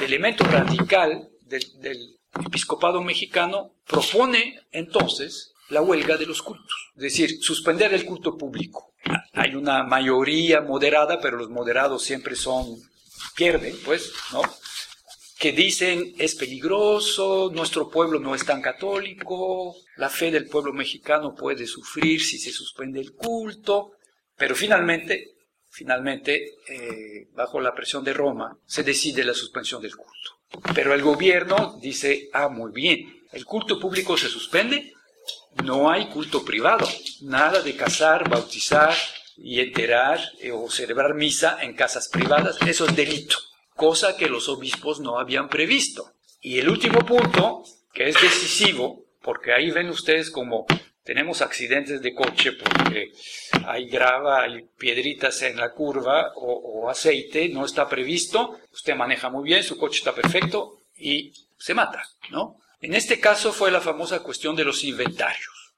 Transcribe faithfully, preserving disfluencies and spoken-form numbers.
elemento radical del, del episcopado mexicano propone entonces la huelga de los cultos, es decir, suspender el culto público. Hay una mayoría moderada, pero los moderados siempre son, pierden, pues, ¿no? Que dicen, es peligroso, nuestro pueblo no es tan católico, la fe del pueblo mexicano puede sufrir si se suspende el culto, pero finalmente, finalmente, eh, bajo la presión de Roma, se decide la suspensión del culto. Pero el gobierno dice, ah, muy bien, el culto público se suspende, no hay culto privado, nada de casar, bautizar y enterar eh, o celebrar misa en casas privadas, eso es delito, cosa que los obispos no habían previsto. Y el último punto, que es decisivo, porque ahí ven ustedes como tenemos accidentes de coche porque hay grava, hay piedritas en la curva o, o aceite, no está previsto, usted maneja muy bien, su coche está perfecto y se mata, ¿no? En este caso fue la famosa cuestión de los inventarios.